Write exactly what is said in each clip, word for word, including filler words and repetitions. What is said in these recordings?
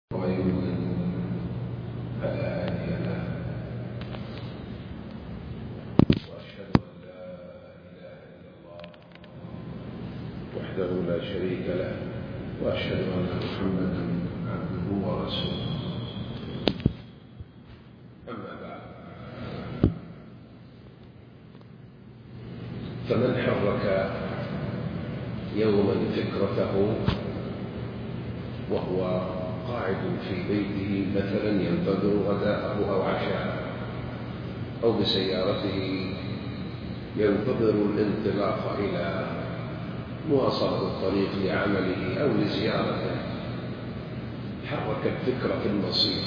ومن يضلل فلا هادي له واشهد ان لا اله الا الله وحده لا شريك له واشهد ان محمدا عبده ورسوله. اما بعد، فمن حرك يوما فكرته وهو قاعد في بيته مثلا ينتظر غداءه أو عشاءه، أو بسيارته ينتظر الانطلاق إلى مواصلة الطريق لعمله أو لزيارته، حرك الفكرة في المصير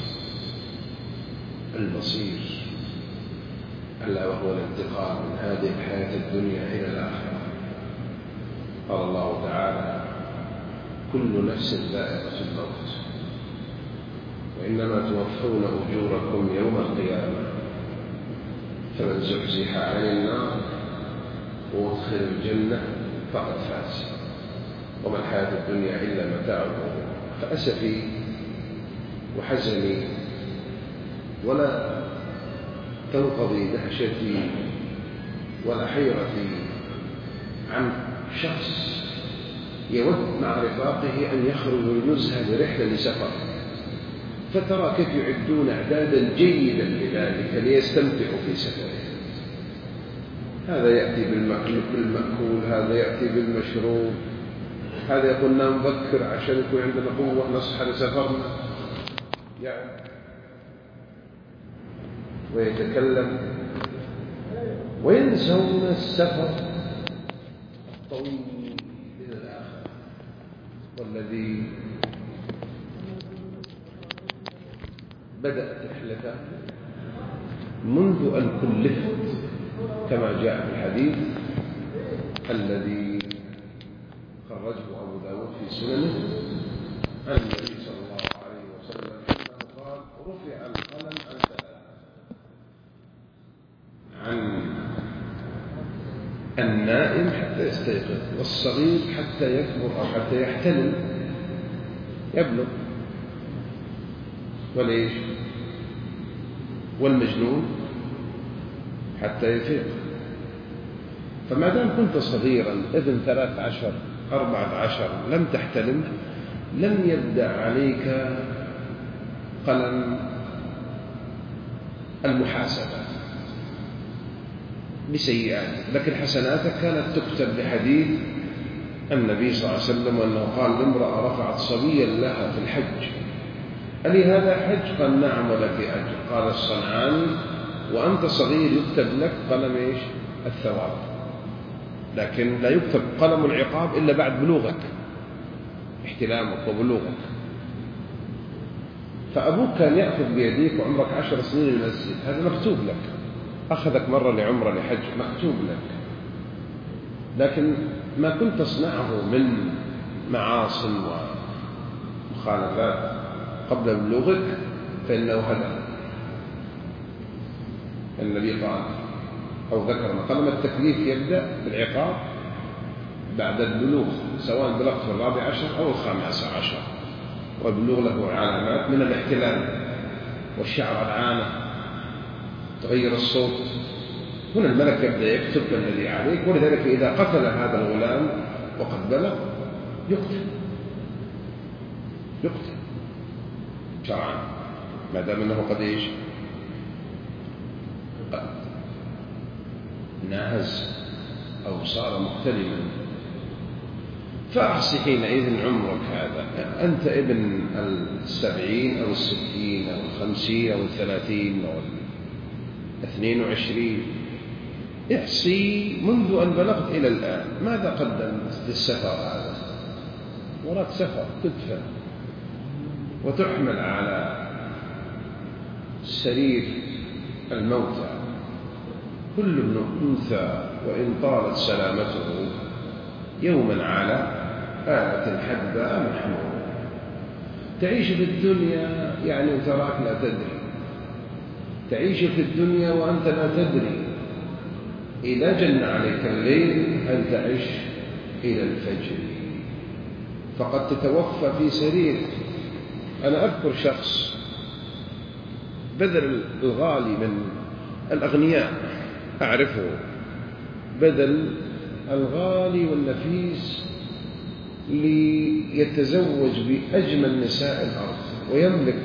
المصير ألا وهو الانتقال من هذه الحياة الدنيا إلى الآخرة. قال الله تعالى: كل نفس ذائقة الموت وإنما توفون أجوركم يوم القيامة فمن زحزح عن النار وادخل الجنة فقد فاز وما الحياة الدنيا إلا متاع الغرور. فأسفي وحزني ولا تنقضي دهشتي ولا حيرتي عن شخص يود مع رفاقه أن يخرجوا لنزهة لرحلة لسفر، فترى كيف يعدون إعدادا جيدا لذلك ليستمتعوا في سفره. هذا يأتي بالمأكول، هذا يأتي بالمشروب، هذا يقول نام بكر عشان يكون عندنا قوة نصحى لسفرنا يعني، ويتكلم وينسون السفر الطويل إلى الآخرة والذي بدأت رحلته منذ أن كلفت، كما جاء في الحديث الذي خرجه أبو داود في سننه عن النبي صلى الله عليه وسلم أنه قال: رفع القلم عن ثلاث، عن النائم حتى يستيقظ، والصغير حتى يكبر أو حتى يحتلم يبلغ، وليش؟ والمجنون حتى يفيق. فما دام كنت صغيرا ابن ثلاث عشر أربعة عشر لم تحتلم، لم يبدأ عليك قلم المحاسبة بسيئاتك، لكن حسناتك كانت تكتب بحديث النبي صلى الله عليه وسلم أنه قال لامرأة رفعت صبيا لها في الحج: ألي هذا حج؟ قال: نعم ولك أجر. قال الصنعاني: وأنت صغير يكتب لك قلم إيش؟ الثواب، لكن لا يكتب قلم العقاب إلا بعد بلوغك، احتلامك وبلوغك. فأبوك كان يأخذ بيديك وعمرك عشر سنين المسجد، هذا مكتوب لك، أخذك مرة لعمرة لحج، مكتوب لك. لكن ما كنت تصنعه من معاصٍ ومخالفات قبل بلوغك فإنه هدى. النبي قال أو ذكر قلم التكليف يبدأ بالعقاب بعد البلوغ، سواء بلغت في الرابع عشر أو الخامس عشر، والبلوغ له علامات من الاحتلال والشعر العانة، تغير الصوت. هنا الملك يبدأ يكتب الذي عليك، ولذلك إذا قتل هذا الغلام وقد بلغ يقتل يقتل شرعا، ما دام أنه قد إيش؟ قد ناهز أو صار مختلما. فأحصي حينئذ عمرك هذا، أنت ابن السبعين أو الستين أو الخمسين أو الثلاثين أو الاثنين وعشرين، احصي منذ أن بلغت إلى الآن ماذا قدمت للسفر هذا. وراك سفر تدفن وتحمل على سرير الموتى، كل ابن أنثى وإن طالت سلامته يوما على آلة حدباء محمول. تعيش في الدنيا يعني تراك لا تدري، تعيش في الدنيا وأنت لا تدري إذا جن عليك الليل هل تعيش إلى الفجر، فقد تتوفى في سريرك أنا أذكر شخص بذل الغالي من الأغنياء، أعرفه، بذل الغالي والنفيس ليتزوج بأجمل نساء الأرض ويملك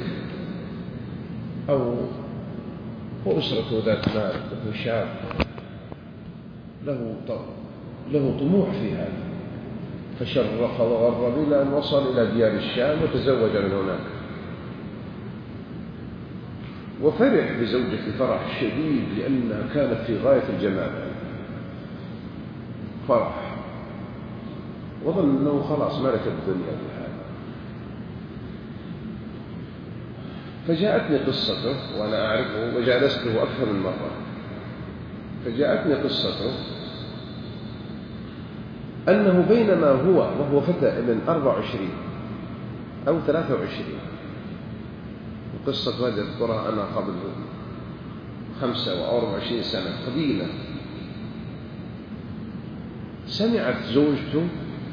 أو أسرته ذات مال له شاب له له طموح في هذا، فشرف وغرب إلى أن وصل إلى ديار الشام وتزوج من هناك، وفرح بزوجته فرح شديد لأنها كانت في غاية الجمال، فرح، وظن أنه خلاص ملك الدنيا بهذا. فجاءتني قصته وأنا أعرفه وجالسته أكثر من مرة، فجاءتني قصته أنه بينما هو وهو فتى من أربع وعشرين أو ثلاثة وعشرين، القصة هذه أذكرها أنا قبل خمسة وأربع وعشرين سنة قديمة، سمعت زوجته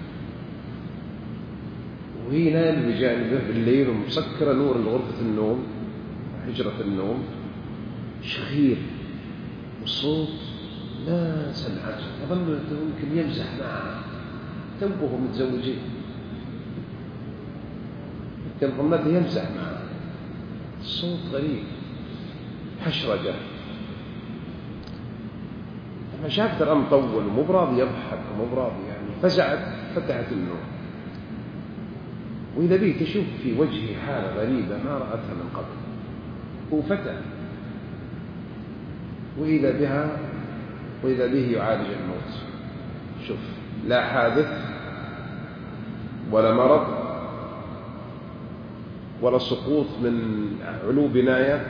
وهي نايمة بجانبه بالليل ومسكرة نور غرفة النوم حجرة النوم شغير وصوت ما سمعته، أظن أنه يمكن يمزح معها، توهم متزوجين، يمكن ظنته يمزح معها، الصوت غريب حشرجة، فشافت الأمر طول ومو براضي يضحك ومو براضي يعني، فزعت فتحت النور، وإذا به تشوف في وجهه حالة غريبة ما رأتها من قبل، هو فتى وإذا بها وإذا به يعالج الموت، شوف لا حادث ولا مرض ولا سقوط من علو بناية،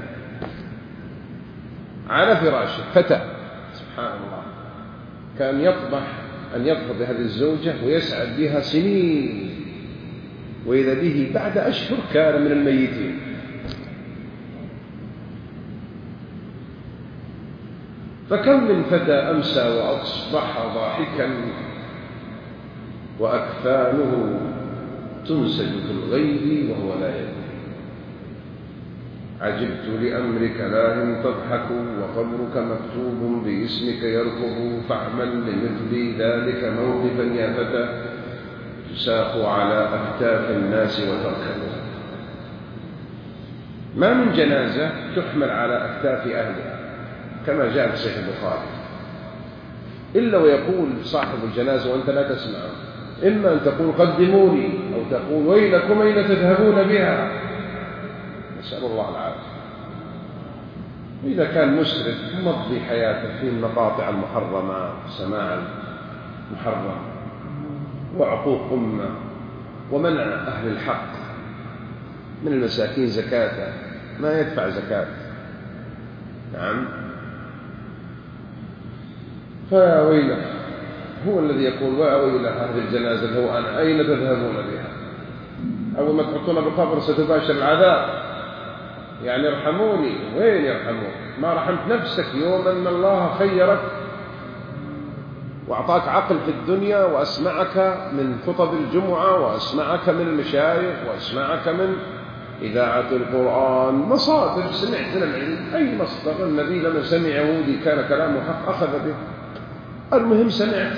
على فراشه فتى سبحان الله، كان يطمح أن يظفر بهذه الزوجة ويسعد بها سنين، وإذا به بعد أشهر كان من الميتين. فكم من فتى أمسى وأصبح ضاحكا وأكفانه تنسج في الغيب وهو لا يدري، عجبت لأمرك لا تضحك وقبرك مكتوب باسمك يركض، فاعمل لمثل ذلك موقفا يا فتى تساق على أكتاف الناس وتركب. ما من جنازة تحمل على أكتاف أهلها كما جاء في صحيح البخاري إلا ويقول صاحب الجنازة وأنت لا تسمع، إما أن تقول قدموني أو تقول ويلكم أين تذهبون بها، نسأل الله العافية. وإذا كان مسرف مضي حياته في المقاطع المحرمة، سماع المحرم وعقوق أمة ومنع أهل الحق من المساكين زكاة، ما يدفع زكاة، نعم، فيا ويله، هو الذي يقول ويا ويله هذه الجنازة هو أنا أين تذهبون بها، أول ما تحطون بالقبر ستباشر العذاب، يعني ارحموني، وين يرحمون؟ ما رحمت نفسك يوم أن الله خيرك وأعطاك عقل في الدنيا وأسمعك من خطب الجمعة وأسمعك من المشايخ وأسمعك من إذاعة القرآن، مصادر سمعت من العلم، أي مصدر. النبي لما سمع يهودي كان كلامه حق أخذ به، المهم سمعت،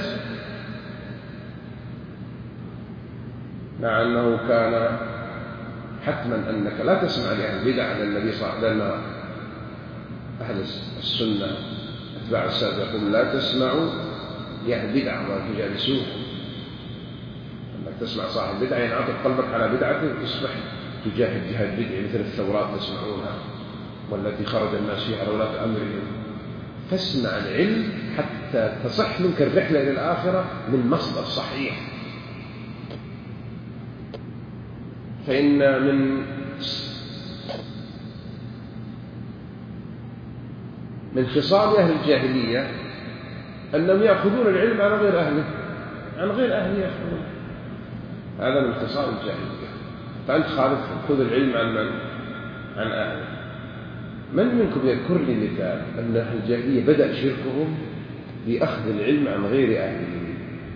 مع أنه كان حتما أنك لا تسمع لأهل البدع، لأن النبي صلى الله عليه وسلم أهل السنة أتباع السادة يقول لا تسمعوا لأهل البدع ولا تجالسوه، أنك تسمع صاحب بدعة ينعطف قلبك على بدعته تصبح تجاهد جهاد بدعي مثل الثورات تسمعونها والتي خرج الناس فيها على ولاة أمرهم. فاسمع العلم حتى تصح منك الرحلة إلى الآخرة من مصدر صحيح. فإن من من خصال أهل الجاهلية أنهم يأخذون العلم عن غير أهله، عن غير أهله يأخذون، هذا من خصال الجاهلية. فأنت خالف خذ العلم عن من؟ عن أهله. من منكم يذكر لي مثال أن أهل الجاهلية بدأ شركهم بأخذ العلم عن غير أهله؟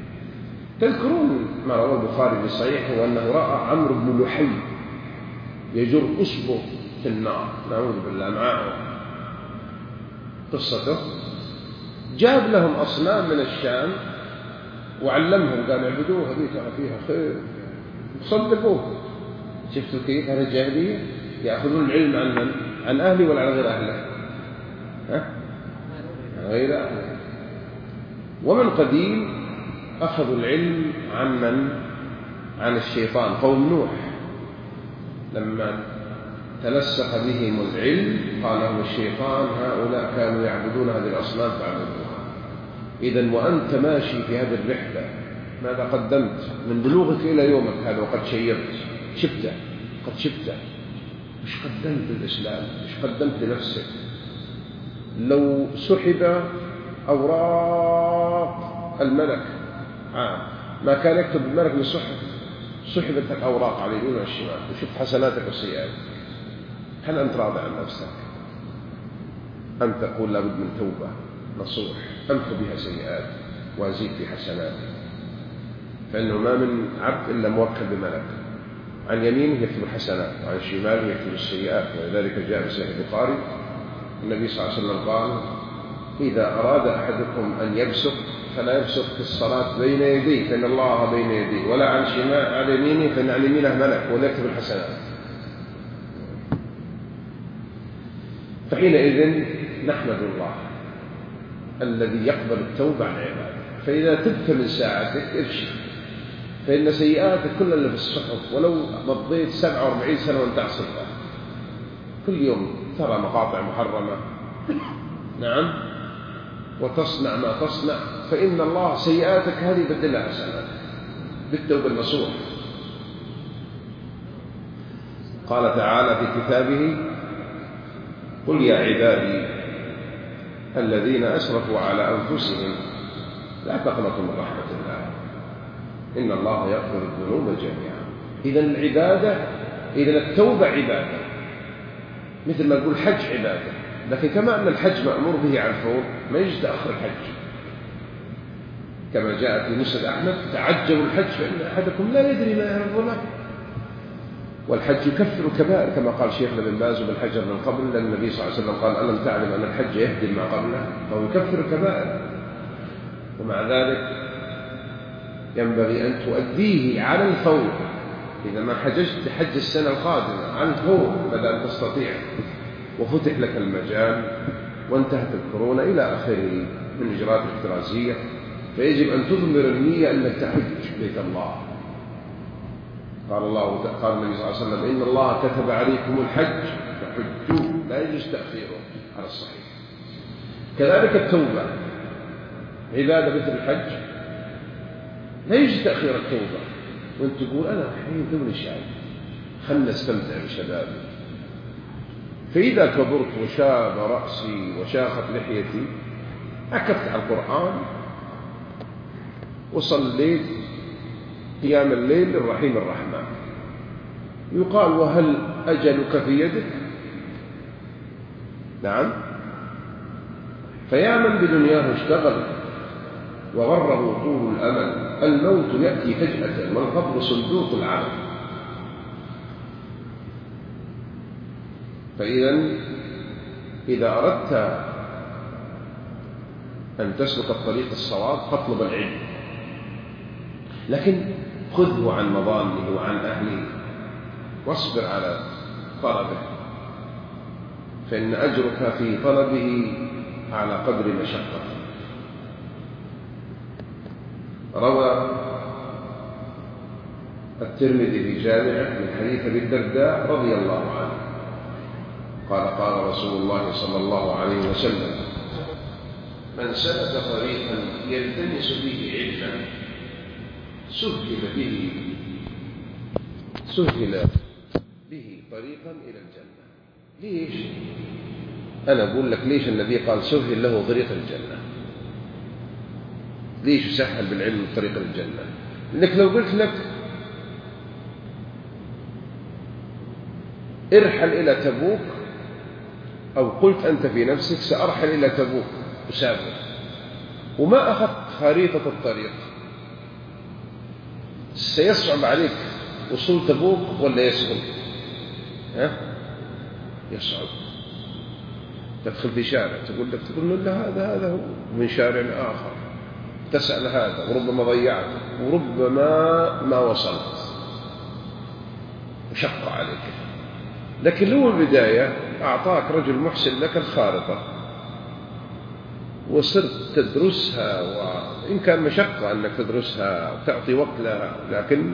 تذكرون ما روى البخاري في صحيحه أنه رأى عمرو بن لحي يجر أسبه في النار، نعوذ بالله، معه قصته. جاب لهم أصنام من الشام وعلمهم، قال اعبدوها، هذه ترى فيها خير، صدقوه. شفتوا كيف هذه الجاهلية؟ يأخذون العلم عن من؟ عن أهله ولا عن غير أهله؟ ها؟ عن غير أهله. ومن قديم أخذوا العلم عن من؟ عن الشيطان. قوم نوح لما تلسخ بهم العلم قال لهم الشيطان هؤلاء كانوا يعبدون هذه الأصنام فاعبدوها. إذن وأنت ماشي في هذه الرحلة ماذا قدمت من بلوغك إلى يومك هذا وقد شيرت شبته قد شبته؟ مش قدمت للإسلام؟ مش قدمت لنفسك؟ لو سحب أوراق الملك آه. ما كان يكتب الملك من صحف، سحبت الأوراق على اليمين والشمال وشوف حسناتك وسيئاتك. هل أنت راضي عن نفسك؟ أم تقول لابد من توبة نصوح أمحو بها سيئات وأزيد في حسناتي؟ فإنه ما من عبد إلا موكل بملك، عن يمينه يكتب الحسنات وعن شماله يكتب السيئات. ولذلك جاء في صحيح البخاري النبي صلى الله عليه وسلم قال إذا أراد أحدكم أن يبصق فلا يبصق في الصلاة بين يديه فإن الله بين يديه، ولا عن شمال على يمينه فإن عن يمينه ملك ويكتب الحسنات. فحينئذ نحمد الله الذي يقبل التوبة عن عباده. فإذا تبت من ساعتك ارشد، فإن سيئاتك كلها اللي في الصحف، ولو مضيت سبعة وأربعين سنة وانت تعصي الله كل يوم ترى مقاطع محرمة نعم وتصنع ما تصنع، فإن الله سيئاتك هذه يبدلها حسنات بالتوبة النصوح. قال تعالى في كتابه قل يا عبادي الذين أسرفوا على أنفسهم لا تقنطوا من رحمة الله إن الله يغفر الذنوب جميعا. إذن العبادة، إذن التوبة عبادة، مثل ما نقول حج عبادة. لكن كما أن الحج مأمور به على الفور ما يجوز تأخر الحج، كما جاء في مسند أحمد تعجلوا الحج فإن أحدكم لا يدري ما يعرض له. والحج يكفر كبائر كما قال شيخنا بن باز وبن حجر من قبل، لأن النبي صلى الله عليه وسلم قال ألم تعلم أن الحج يهدم ما قبله، فهو يكفر كبائر. ومع ذلك ينبغي أن تؤديه على الفور. إذا ما حججت حج السنة القادمة على الفور بدأ أن تستطيع وفتح لك المجال وانتهت الكورونا إلى آخره من إجراءات الاحترازية، فيجب أن تضمر النية أنك تحج بيت الله. قال الله قال النبي صلى الله عليه وسلم إن الله كتب عليكم الحج فحجوا، لا يجوز تأخيره على الصحيح. كذلك التوبة عبادة مثل الحج، لا يجوز تأخير التوبة وانت تقول أنا حين دوني شايب خلنا استمتع بشبابي، فإذا كبرت وشاب رأسي وشاخت لحيتي أكفت على القرآن وصليت قيام الليل للرحيم الرحمن. يقال وهل أجلك في يدك؟ نعم. فيا من بدنياه اشتغل وغره طول الأمل، الموت يأتي فجأة والقبر صندوق العمل. فإذا إذا أردت أن تسلك الطريق الصواب فاطلب العلم، لكن خذه عن مظانه وعن أهله واصبر على طلبه، فإن أجرك في طلبه على قدر مشقته. روى الترمذي في جامعه من حديث أبي الدرداء رضي الله عنه قال قال رسول الله صلى الله عليه وسلم من سلك طريقا يلتمس به علما سهل به سهل به طريقا إلى الجنة. ليش؟ أنا أقول لك ليش النبي قال سهل له طريق الجنة؟ ليش يسهل بالعلم طريق الجنة؟ لأنك لو قلت لك ارحل إلى تبوك، أو قلت أنت في نفسك سأرحل إلى تبوك أسافر، وما أخذت خريطة الطريق، سيصعب عليك وصول تبوك ولا يسهل؟ ها يصعب. تدخل في شارع تقول لك تقول له هذا هذا هو من شارع آخر، تسأل هذا وربما ضيعت وربما ما وصلت وشق عليك. لكن لو البداية أعطاك رجل محسن لك الخارطة وصرت تدرسها، وإن كان مشقة أنك تدرسها وتعطي وقت لها، لكن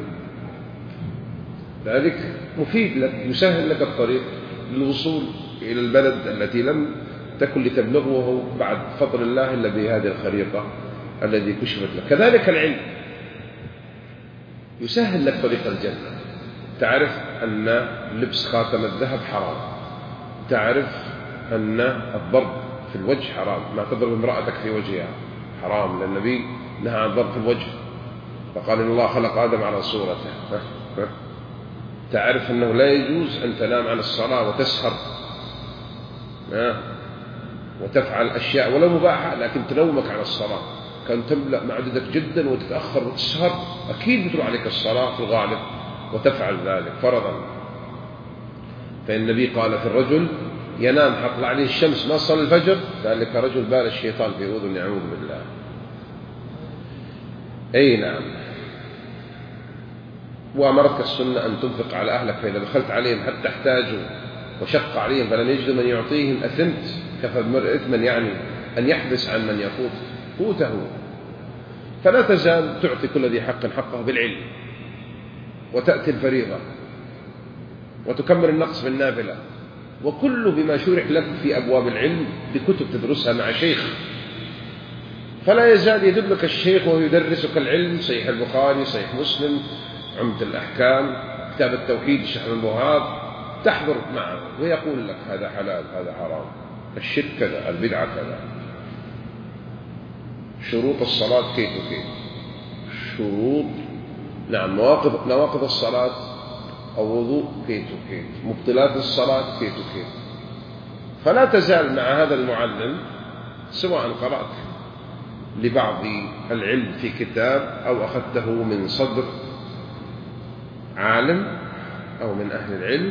ذلك مفيد لك، يسهل لك الطريق للوصول إلى البلد التي لم تكن لتبلغه بعد فضل الله إلا بهذه الخريطة الذي كشفت لك. كذلك العلم يسهل لك طريق الجنة. تعرف أن لبس خاتم الذهب حرام، تعرف أن الضرب في الوجه حرام، ما تضرب امرأتك في وجهها حرام، لأن النبي نهى عن ضرب في الوجه فقال إن الله خلق آدم على صورته. تعرف أنه لا يجوز أن تنام عن الصلاة وتسهر وتفعل أشياء ولو مباحة، لكن تنومك عن الصلاة كان تملأ معدتك جدا وتتأخر وتسهر، أكيد بتروح عليك الصلاة في الغالب وتفعل ذلك فرضا. فإن النبي قال في الرجل ينام حطلع عليه الشمس ما صلى الفجر، ذلك رجل بال الشيطان في أذن، يعوذ بالله. أي نعم. وأمرتك السنة أن تنفق على أهلك، فإذا دخلت عليهم حتى احتاجوا وشق عليهم فلم يجدوا من يعطيهم أثمت، كفى بالمرء إثما يعني أن يحبس عن من يفوت قوته. فلا تزال تعطي كل ذي حق حقه بالعلم، وتأتي الفريضة وتكمل النقص بالنافلة، وكله بما شرح لك في أبواب العلم بكتب تدرسها مع شيخ. فلا يزال يدلك الشيخ وهو يدرسك العلم، صحيح البخاري، صحيح مسلم، عمدة الأحكام، كتاب التوحيد الشيخ الوهاب، تحضر معه ويقول لك هذا حلال هذا حرام، الشرك كذا، البدعة كذا، شروط الصلاة كيف وكيف، شروط نعم نواقض نواقض الصلاة أو وضوء كيف وكيف، مبطلات الصلاة كيف وكيف. فلا تزال مع هذا المعلم، سواء قرأت لبعض العلم في كتاب أو أخذته من صدر عالم أو من أهل العلم،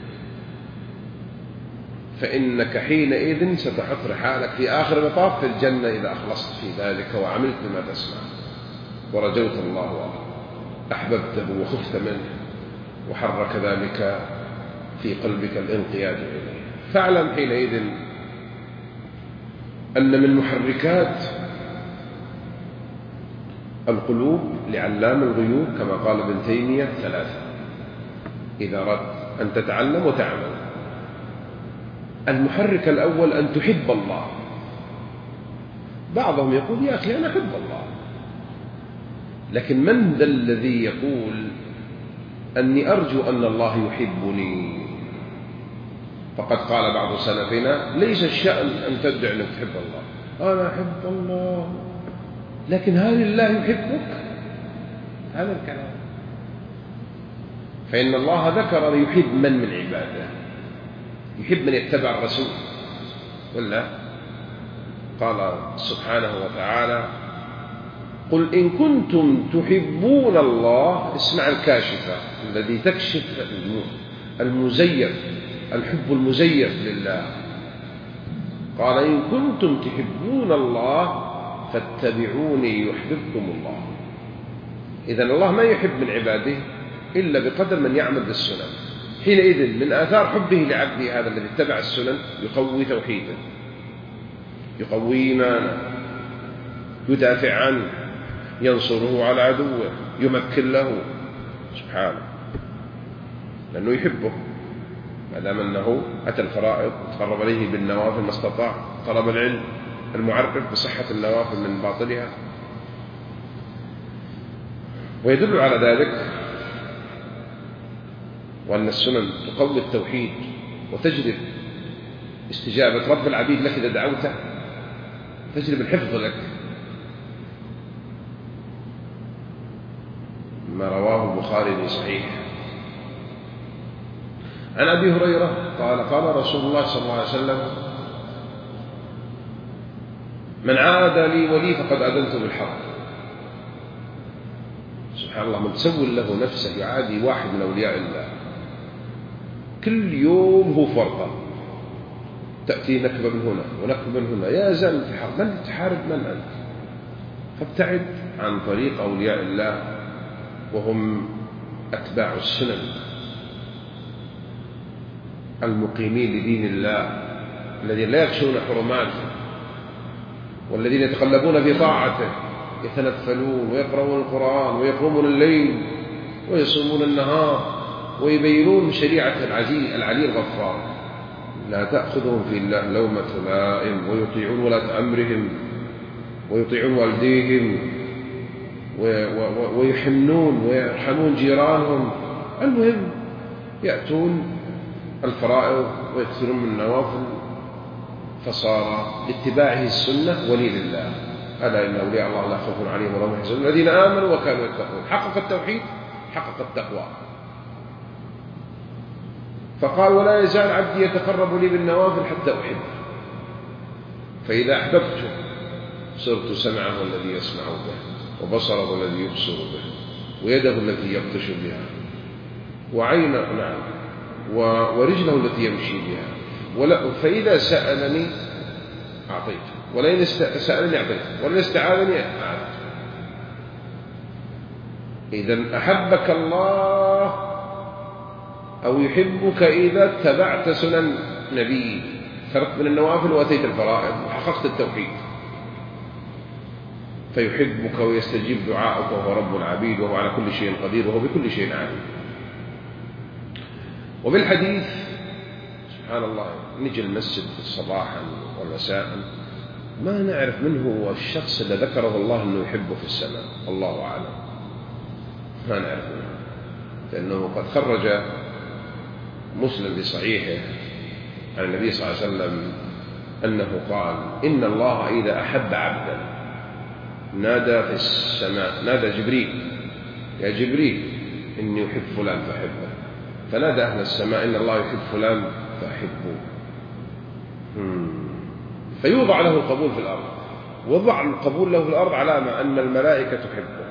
فإنك حينئذ ستحط رحالك في آخر المطاف في الجنة إذا أخلصت في ذلك وعملت بما تسمع ورجوت الله وأحببته وخفت منه وحرك ذلك في قلبك الانقياد إليه. فاعلم حينئذ أن من محركات القلوب لعلام الغيوب كما قال ابن تيمية ثلاثة إذا أردت أن تتعلم وتعمل. المحرك الأول أن تحب الله. بعضهم يقول يا أخي أنا أحب الله، لكن من ذا الذي يقول أني أرجو أن الله يحبني؟ فقد قال بعض سلفنا ليس الشأن أن تدعي أنك تحب الله، أنا أحب الله، لكن هل الله يحبك؟ هذا الكلام. فإن الله ذكر يحب من من عباده، يحب من يتبع الرسول ولا؟ قال سبحانه وتعالى قل إن كنتم تحبون الله، اسمع الكاشفة الذي تكشف المزيف، الحب المزيف لله. قال إن كنتم تحبون الله فاتبعوني يحببكم الله. إذن الله ما يحب من عباده إلا بقدر من يعمل بالسنن. حينئذ من آثار حبه لعبده هذا الذي اتبع السنن يقوي توحيده، يقوي إيمانه، يدافع عنه، ينصره على عدوه، يمكن له سبحانه، لأنه يحبه ما دام أنه أتى الفرائض، تقرب إليه بالنوافل ما استطاع، طلب العلم المعرف بصحة النوافل من باطلها. ويدل على ذلك وأن السنن تقوي التوحيد وتجلب استجابة رب العبيد لك إذا دعوته، تجلب الحفظ لك. ما رواه البخاري في صحيح عن أبي هريرة قال قال رسول الله صلى الله عليه وسلم من عاد لي ولي فقد أذنته بالحرب. سبحان الله، من تسول له نفسه يعادي واحد من أولياء الله كل يوم هو فرقة، تأتي نكبة من هنا ونكبة من هنا، يا زلمة في حرب، من تحارب من أنت؟ فابتعد عن طريق أولياء الله وهم أتباع السنن المقيمين لدين الله، الذين لا يخشون حرماته، والذين يتقلبون في طاعته، يتنفلون ويقرؤون القرآن ويقومون الليل ويصومون النهار ويبينون شريعة العزيز العلي الغفار، لا تأخذهم في الله لومة لائم، ويطيعون ولاة أمرهم ويطيعون والديهم ويحنون ويرحمون جيرانهم. المهم يأتون الفرائض ويكثرون من النوافل، فصار لاتباعه السنة ولي لله. ألا إن أولياء الله لا خوف عليهم ولا هم يحزنون الذين آمنوا وكانوا يتقون. حقق التوحيد، حقق التقوى. فقال ولا يزال عبدي يتقرب لي بالنوافل حتى أحبه، فإذا أحببته صرت سمعه الذي يسمع به، وبصره الذي يبصر به، ويده التي يبطش بها، وعينه نعم ورجله التي يمشي بها. ولا فإذا سألني أعطيته، ولئن سألني أعطيته، ولئن استعاذني أعطيته. إذن أحبك الله أو يحبك إذا اتبعت سنن نبي، فرقت من النوافل وأتيت الفرائض وحققت التوحيد، فيحبك ويستجيب دعاءك، وهو رب العبيد وهو على كل شيء قدير وهو بكل شيء عليم. وبالحديث سبحان الله نجي المسجد صباحا ومساء ما نعرف من هو الشخص اللي ذكره الله أنه يحبه في السماء، الله أعلم، ما نعرف منه، لأنه قد خرج مسلم بصحيحه عن النبي صلى الله عليه وسلم أنه قال إن الله إذا أحب عبدا نادى في السماء، نادى جبريل يا جبريل إني أحب فلان فأحبه، فنادى أهل السماء إن الله يحب فلان فأحبوه، فيوضع له القبول في الأرض. وضع القبول له في الأرض علامة أن الملائكة تحبه،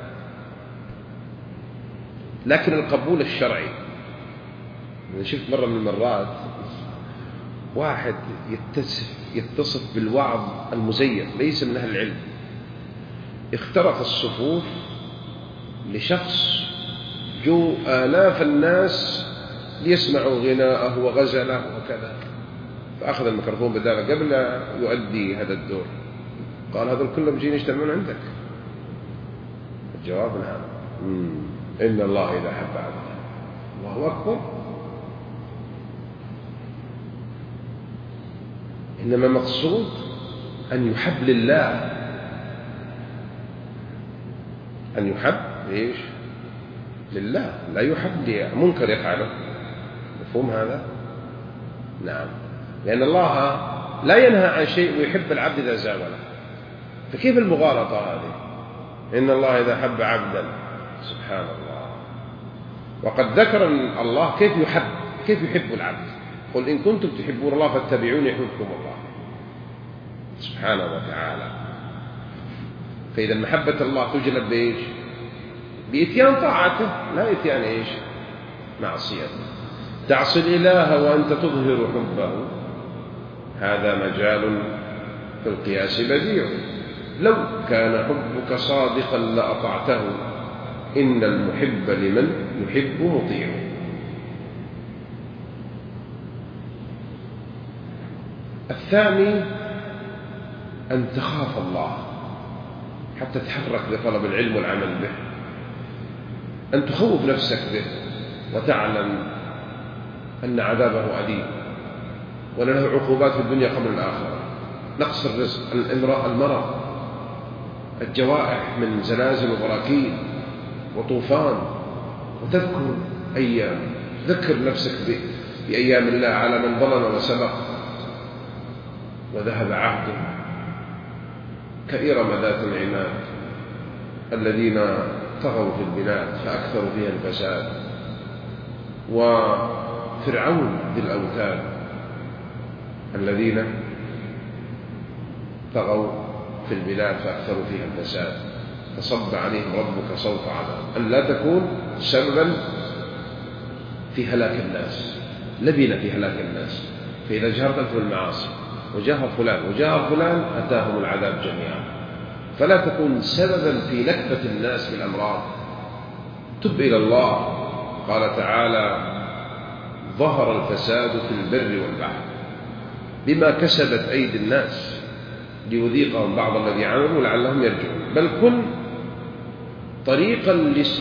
لكن القبول الشرعي. أنا شفت مرة من المرات واحد يتصف, يتصف بالوعظ المزيف، ليس من أهل العلم، اخترق الصفوف لشخص جو آلاف الناس ليسمعوا غناءه وغزله وكذا، فأخذ الميكروفون بداله قبل يؤدي هذا الدور، قال هذول كلهم جين يجتمعون عندك؟ الجواب نعم. إن الله إذا حب عبده، الله أكبر. إنما مقصود أن يحب لله، أن يحب إيش؟ لله، لا يحب لمنكر يفعله. مفهوم هذا؟ نعم، لأن الله لا ينهى عن شيء ويحب العبد إذا زاوله، فكيف المغالطة هذه؟ إن الله إذا حب عبدا، سبحان الله. وقد ذكر الله كيف يحب، كيف يحب العبد، قل إن كنتم تحبون الله فاتبعوني يحببكم الله سبحانه وتعالى. فإذا محبة الله تجلب بإيش؟ بإتيان طاعته، لا إتيان إيش؟ معصيته. تعصي الإله وأنت تظهر حبه، هذا مجال في القياس بديع. لو كان حبك صادقا لأطعته، إن المحب لمن يحب مطيع. الثاني أن تخاف الله حتى تحرك بطلب العلم والعمل به، أن تخوف نفسك به وتعلم أن عذابه أليم وأن له عقوبات في الدنيا قبل الآخرة، نقص الرزق، المرض، الجوائح من زلازل وبراكين وطوفان، وتذكر أيام، تذكر نفسك بأيام الله على من ظلم وسبق وذهب عهده، كإرم ذات العماد الذين طغوا في البلاد فأكثروا فيها الفساد، وفرعون ذي الأوتاد الذين طغوا في البلاد فأكثروا فيها الفساد، فصب عليهم ربك صوت عذاب، أن لا تكون سببا في هلاك الناس. لبن في هلاك الناس. فإذا جهرت أنت بالمعاصي وجاهر فلان وجاهر فلان أتاهم العذاب جميعا. فلا تكون سببا في نكبة الناس بالأمراض. تب إلى الله. قال تعالى: ظهر الفساد في البر والبحر بما كسبت أيدي الناس ليذيقهم بعض الذي عملوا لعلهم يرجعون. بل كن طريقا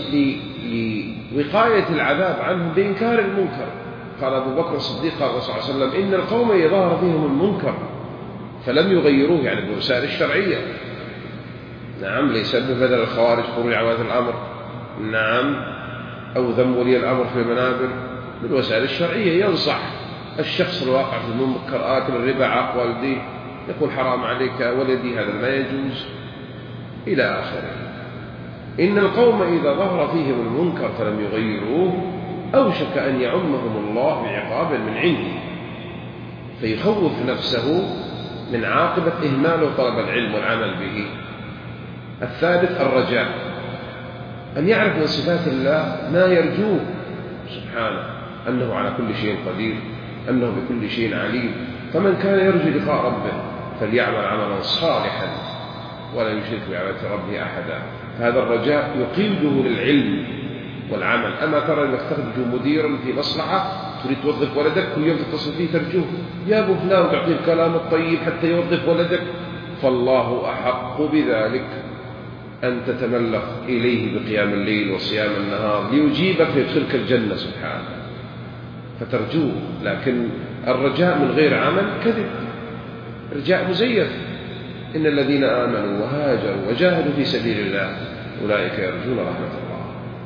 لوقاية العذاب عنهم بإنكار المنكر. قال أبو بكر الصديق قال الرسول صلى الله عليه وسلم: إن القوم إذا ظهر فيهم المنكر فلم يغيروه، يعني بالوسائل الشرعية. نعم، ليس ببدل الخوارج خروج عواد الأمر، نعم، أو ذم ولي الأمر في المنابر، بالوسائل الشرعية. ينصح الشخص الواقع في المنكر: آكل الربا، عاق والدي، يقول: حرام عليك ولدي، هذا ما يجوز، إلى آخره. إن القوم إذا ظهر فيهم المنكر فلم يغيروه أوشك أن يعمهم الله بعقاب من عنده، فيخوف نفسه من عاقبة إهماله طلب العلم والعمل به. الثالث الرجاء، أن يعرف من صفات الله ما يرجوه سبحانه، أنه على كل شيء قدير، أنه بكل شيء عليم. فمن كان يرجو لقاء ربه فليعمل عملا صالحا ولا يشرك بعبادة ربه أحدا. هذا الرجاء يقيده للعلم والعمل. أما ترى أنك ترجو مديرا في مصلحة، تريد توظف ولدك، كل يوم تتصل فيه ترجوه: يا أبو فلان، تعطيه الكلام الطيب حتى يوظف ولدك. فالله أحق بذلك، أن تتملق إليه بقيام الليل وصيام النهار ليجيبك ويدخلك الجنة سبحانه، فترجوه. لكن الرجاء من غير عمل كذب، رجاء مزيف. إن الذين آمنوا وهاجروا وجاهدوا في سبيل الله أولئك يرجون رحمة الله.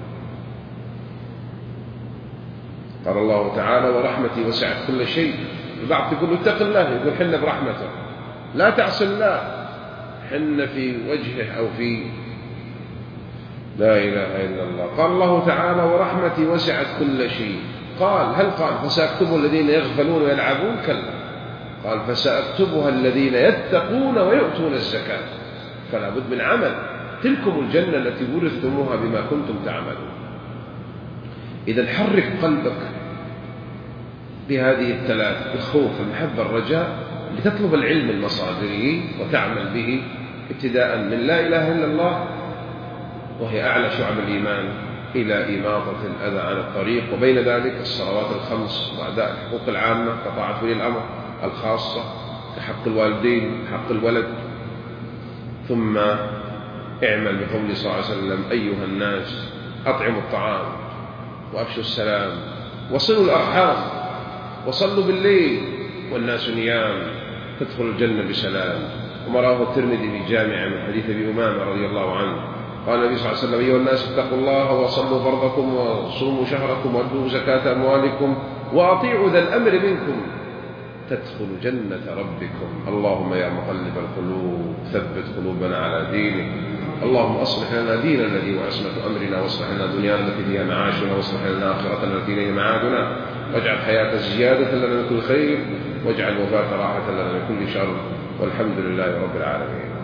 قال الله تعالى: ورحمتي وسعت كل شيء. البعض يقول: اتق الله، يقول: حن برحمته، لا تعصي الله، حن في وجهه أو في، لا إله إلا الله. قال الله تعالى: ورحمتي وسعت كل شيء. قال: هل قال فسأكتبها الذين يغفلون ويلعبون؟ كلا، قال: فسأكتبها الذين يتقون ويؤتون الزكاة. فلا بد من عمل. تلكم الجنة التي ورثتموها بما كنتم تعملون. إذا حرك قلبك بهذه الثلاث: الخوف، المحبة، الرجاء، لتطلب العلم المصادري وتعمل به، ابتداء من لا إله إلا الله وهي أعلى شعب الإيمان، إلى إماطة الأذى عن الطريق، وبين ذلك الصلوات الخمس وأداء الحقوق العامة كطاعة ولي الأمر، الخاصة كحق الوالدين، حق الولد. ثم اعمل بقول صلى الله عليه وسلم: أيها الناس أطعموا الطعام وأفشوا السلام وصلوا الأرحام وصلوا بالليل والناس نيام تدخل الجنة بسلام. وما رواه الترمذي في جامع من حديث أبي أمامة رضي الله عنه قال النبي صلى الله عليه وسلم: أيها الناس اتقوا الله وصلوا فرضكم وصوموا شهركم وأدوا زكاة أموالكم وأطيعوا ذا الأمر منكم تدخلوا جنة ربكم. اللهم يا مقلب القلوب ثبت قلوبنا على دينك. اللهم أصلح لنا ديننا الذي هو عصمة أمرنا، واصلح لنا دنيانا التي فيها معاشنا، واصلح لنا آخرتنا التي إليها معادنا، واجعل الحياة زيادة لنا من كل خير، واجعل الوفاة راحة لنا من كل شر، والحمد لله رب العالمين.